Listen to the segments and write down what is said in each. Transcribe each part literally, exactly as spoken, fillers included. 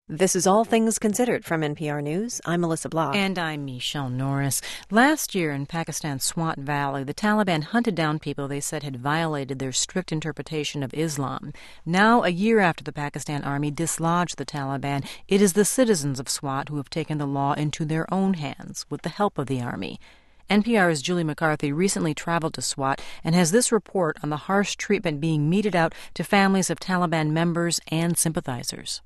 This is All Things Considered from N P R News. I'm Melissa Block. And I'm Michelle Norris. Last year in Pakistan's Swat Valley, the Taliban hunted down people they said had violated their strict interpretation of Islam. Now, a year after the Pakistan Army dislodged the Taliban, it is the citizens of Swat who have taken the law into their own hands with the help of the Army. N P R's Julie McCarthy recently traveled to Swat and has this report on the harsh treatment being meted out to families of Taliban members and sympathizers.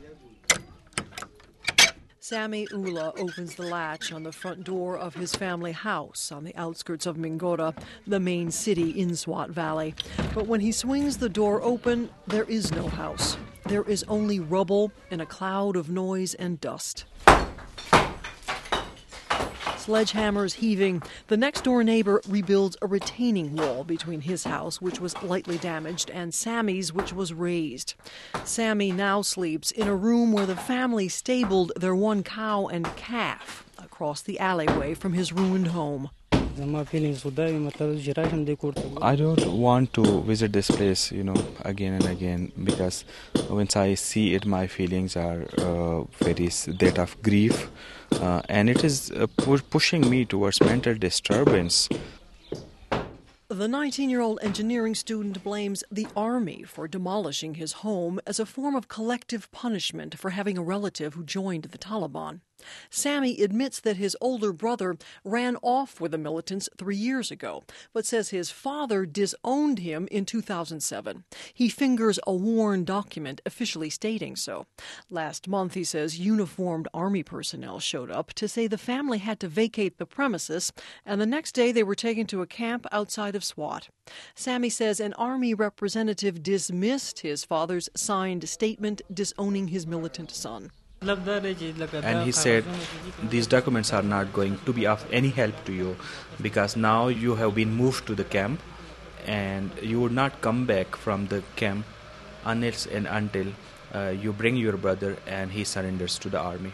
Sami Ullah opens the latch on the front door of his family house on the outskirts of Mingora, the main city in Swat Valley. But when he swings the door open, there is no house. There is only rubble and a cloud of noise and dust. Sledgehammers heaving. The next-door neighbor rebuilds a retaining wall between his house, which was lightly damaged, and Sami's, which was razed. Sami now sleeps in a room where the family stabled their one cow and calf across the alleyway from his ruined home. I don't want to visit this place, you know, again and again, because once I see it, my feelings are uh, very that of grief, uh, and it is uh, pu- pushing me towards mental disturbance. The nineteen-year-old engineering student blames the Army for demolishing his home as a form of collective punishment for having a relative who joined the Taliban. Sami admits that his older brother ran off with the militants three years ago, but says his father disowned him in two thousand seven. He fingers a worn document officially stating so. Last month, he says, uniformed Army personnel showed up to say the family had to vacate the premises, and the next day they were taken to a camp outside of Swat. Sami says an Army representative dismissed his father's signed statement disowning his militant son. And he said, these documents are not going to be of any help to you because now you have been moved to the camp and you would not come back from the camp unless and until uh, you bring your brother and he surrenders to the army.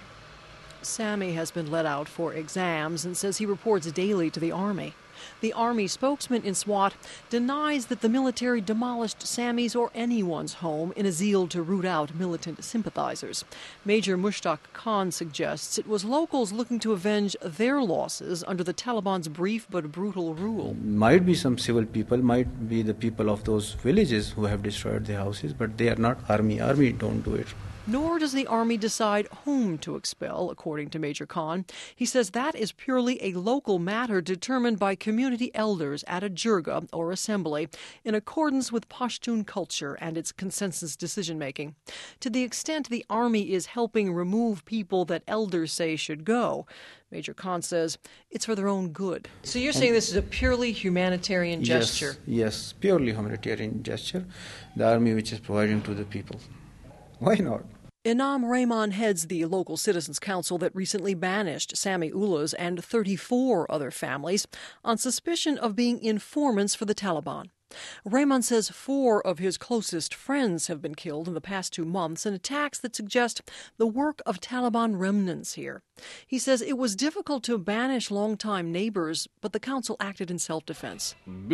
Sami has been let out for exams and says he reports daily to the Army. The Army spokesman in Swat denies that the military demolished Sami's or anyone's home in a zeal to root out militant sympathizers. Major Mushtaq Khan suggests it was locals looking to avenge their losses under the Taliban's brief but brutal rule. Might be some civil people, might be the people of those villages who have destroyed their houses, but they are not army. Army don't do it. Nor does the Army decide whom to expel, according to Major Khan. He says that is purely a local matter determined by community elders at a jirga, or assembly, in accordance with Pashtun culture and its consensus decision-making. To the extent the Army is helping remove people that elders say should go, Major Khan says it's for their own good. So you're saying this is a purely humanitarian gesture? Yes, yes, purely humanitarian gesture. The Army which is providing to the people. Why not? Inam Rahman heads the local citizens' council that recently banished Sami Ullah's and thirty-four other families on suspicion of being informants for the Taliban. Rahman says four of his closest friends have been killed in the past two months in attacks that suggest the work of Taliban remnants here. He says it was difficult to banish longtime neighbors, but the council acted in self-defense. And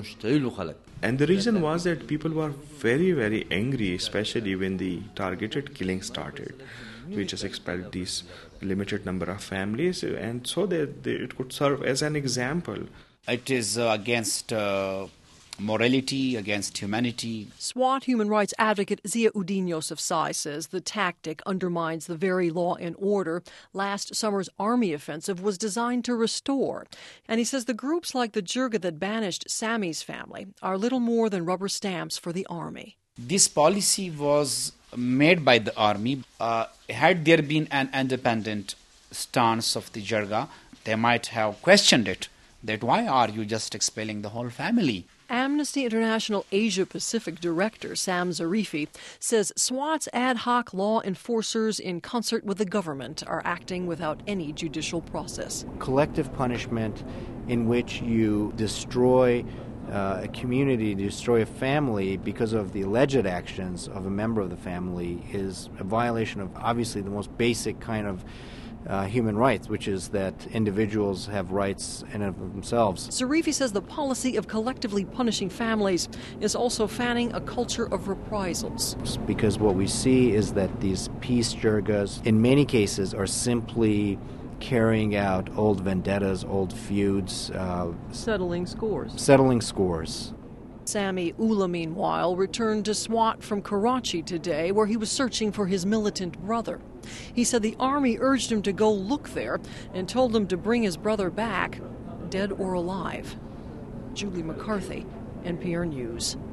the reason was that people were very, very angry, especially when the targeted killing started. We just expelled these limited number of families, and so that it could serve as an example. It is uh, against uh, morality, against humanity. Swat human rights advocate Ziauddin Yousafzai says the tactic undermines the very law and order last summer's army offensive was designed to restore. And he says the groups like the jirga that banished Sami's family are little more than rubber stamps for the army. This policy was made by the army. Uh, had there been an independent stance of the jirga, they might have questioned it, that why are you just expelling the whole family? Amnesty International Asia-Pacific Director Sam Zarifi says Swat's ad hoc law enforcers in concert with the government are acting without any judicial process. Collective punishment in which you destroy uh, a community, destroy a family because of the alleged actions of a member of the family is a violation of obviously the most basic kind of uh, human rights, which is that individuals have rights in and of themselves. Zarifi says the policy of collectively punishing families is also fanning a culture of reprisals. Because what we see is that these peace jirgas, in many cases, are simply carrying out old vendettas, old feuds. Uh, settling scores. Settling scores. Sami Ullah, meanwhile, returned to SWAT from Karachi today, where he was searching for his militant brother. He said the army urged him to go look there and told him to bring his brother back, dead or alive. Julie McCarthy, N P R News.